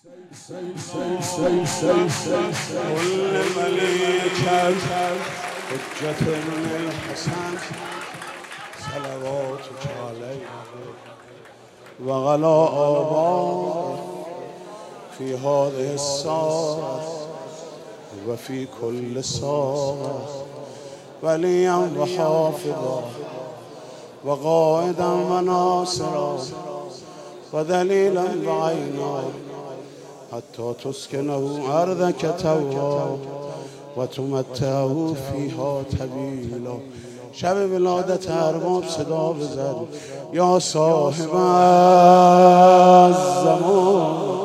كل مليكة حجة من الحسن صلواتك عليه وعلى آبائه في هذه الساعة وفي كل ساعة وليا وحافظا وقائدا وناصرا ودليلا وعينا حتى تسكنه أرضك توا وتمتعه فيها طويلا. شب ولادت ارباب صدا بزد یا صاحب الزمان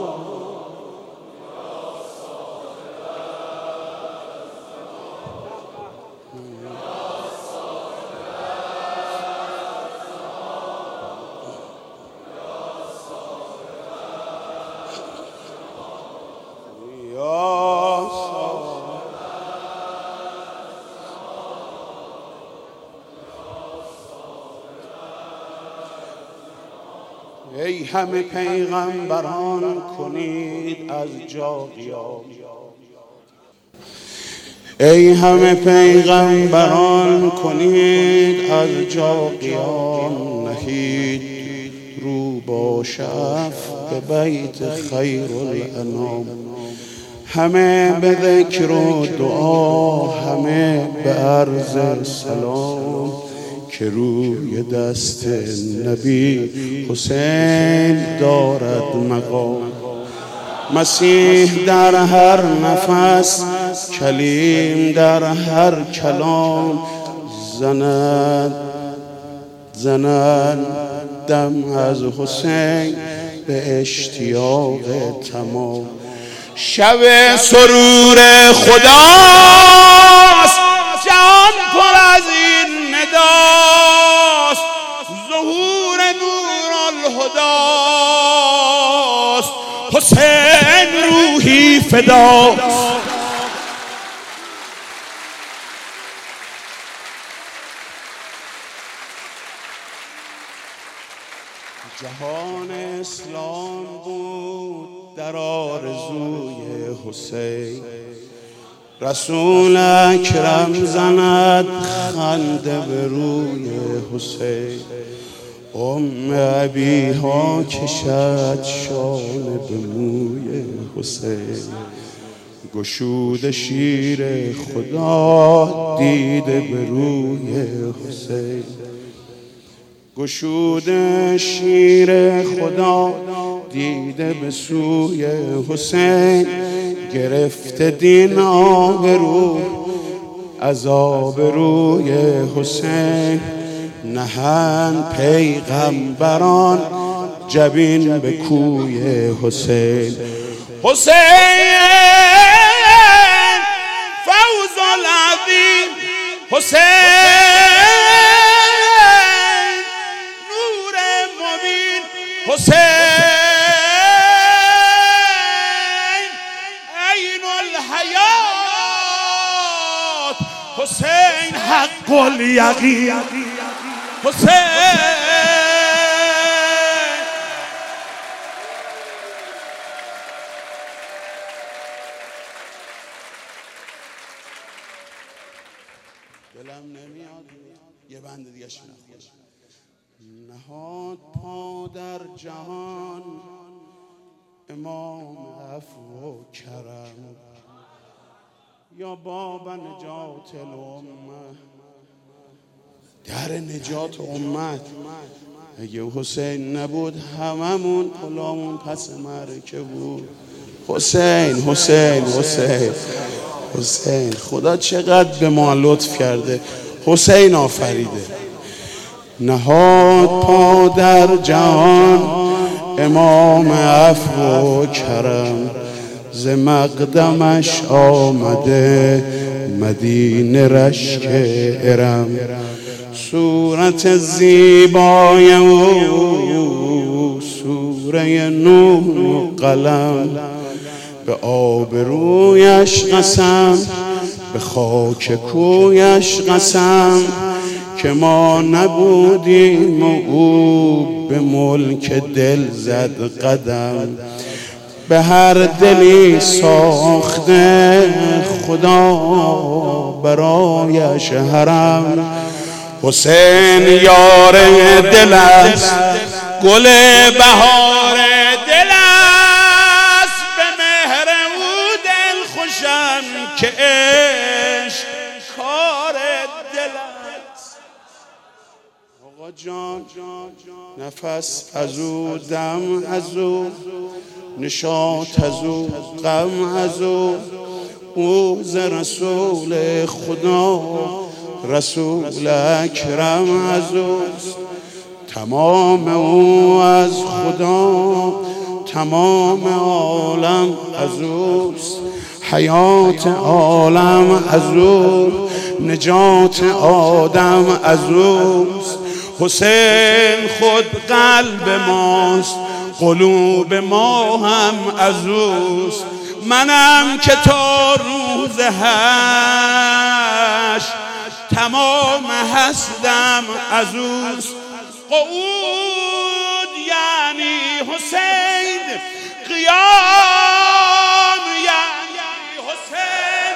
ای همه پیغمبران کنید از جا قیام. ای همه پیغمبران کنید از جا قیام. نهید رو با شف به بیت خیر الانام. همه به ذکر و دعا، همه به عرض سلام که روی دست نبی حسین دارد مقام. مسیح در هر نفس، کلیم در هر کلام، زنند دم از حسین به اشتیاق تمام. شب سرور خداست، جهان پر از این نداست. ظهور نور الهداست، حسین روحی فداست. جهان اسلام بود در آرزوی حسین. رسول اکرم زند خنده به روی حسین. ابیها کشد شانه به موی حسین. گشود شیر خدا دیده به روی حسین. گشود شیر خدا دیده به سوی حسین. گرفته دین آبرو از آبروی حسین. نهند پیغمبران جبین به کوی حسین. حسین فوز العظیم، حسین نور مبین، حسین عین الحیات، حسین حق الیقین، حسین دلم نمیاد یه بند دیگه شنخوش. نهاد پا در جهان امام عفو و کرم. یا باب نجات الامه، در نجات امت. اگه حسین نبود هممون پلامون پس معرکه بود. حسین حسین حسین حسین. خدا چقدر به ما لطف کرده، حسین آفریده. نهاد پا در جهان امام عفو و کرم. ز مقدمش آمده مدینه رشک ارم. صورت زیبای او سوره نور و قلم. به آبرویش قسم، به خاک کویش قسم که ما نبودیم و او به ملک دل زد قدم. به هر دلی ساخته خدا برایش حرم. حسین یار دل است، گل بهار دل است، به مهر او دل خوشم که عشق کار دل است. آقا جان نفس از او، دم از او، نشاط از او، غم از او ز رسول خدا، رسول اکرم از اوست. تمام او از خدا، تمام عالم از اوست. حیات عالم از او، نجات آدم از اوست. حسین خود قلب ماست، قلوب ما هم از اوست. منم که تا روز حشر تمام هستم از اوست. قعود یعنی حسین، قیام یعنی حسین،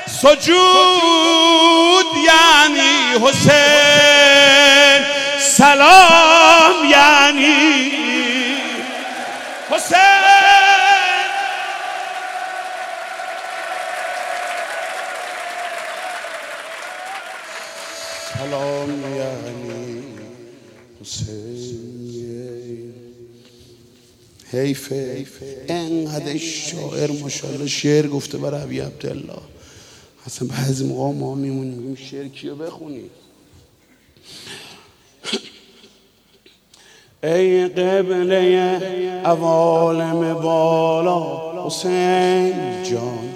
سجود یعنی حسین، سلام یعنی حسین. سلام یعنی حسین. حیفه انقدر شاعر ماشاءالله شعر گفته برای ابی عبدالله. اصلا بعضی موقع ما میمونیم میگیم شعر کیو بخونی. ای قبله عوالم بالا حسین جان،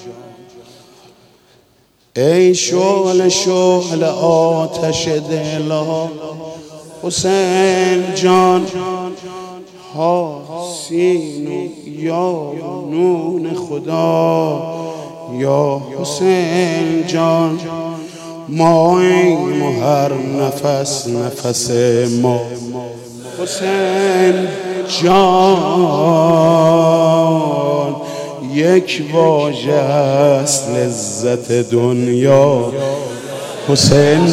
ای شعله آتش دلا حسین جان، حسین و یا نون خدا یا حسین جان. ما ایم و هر نفس نفس ما حسین جان. یک واژه است لذت دنیا حسین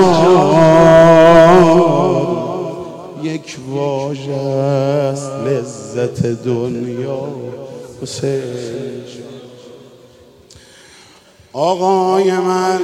جان، یک واژه است لذت دنیا حسین جان. آقای من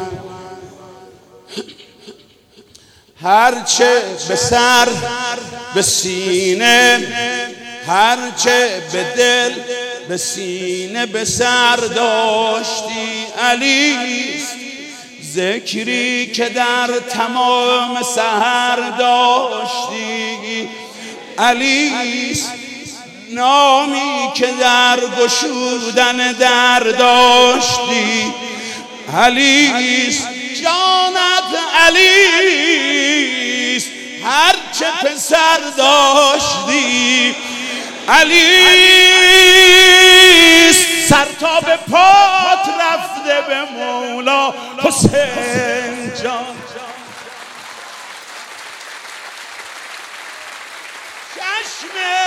هرچه به سر به سینه، هرچه به دل به سینه به سر داشتی علیست. ذکری که در تمام سحر داشتی علیست. نامی که در گشودن در داشتی علیست. جانت علیست، هرچه پسر داشتی علیست. سر تا به پات رفته به مولا حسین جان. چشم